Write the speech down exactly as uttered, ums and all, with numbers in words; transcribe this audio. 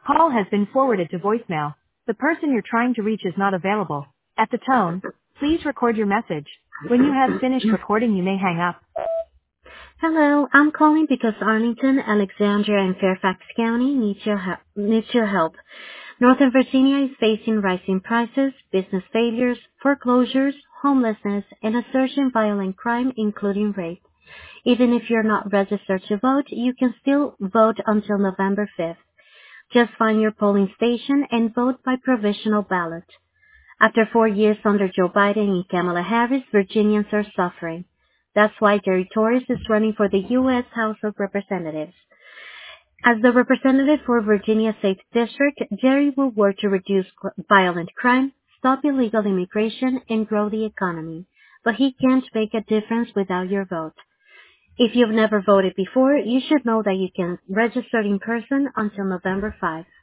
Call has been forwarded to voicemail. The person you're trying to reach is not available. At the tone, please record your message. When you have finished recording, you may hang up. Hello, I'm calling because Arlington, Alexandria, and Fairfax County needs your, help. needs your help. Northern Virginia is facing rising prices, business failures, foreclosures, homelessness, and a surge in violent crime, including rape. Even if you're not registered to vote, you can still vote until November fifth. Just find your polling station and vote by provisional ballot. After four years under Joe Biden and Kamala Harris, Virginians are suffering. That's why Jerry Torres is running for the U S House of Representatives. As the representative for Virginia's eighth District, Jerry will work to reduce violent crime, stop illegal immigration, and grow the economy. But he can't make a difference without your vote. If you've never voted before, you should know that you can register in person until November fifth.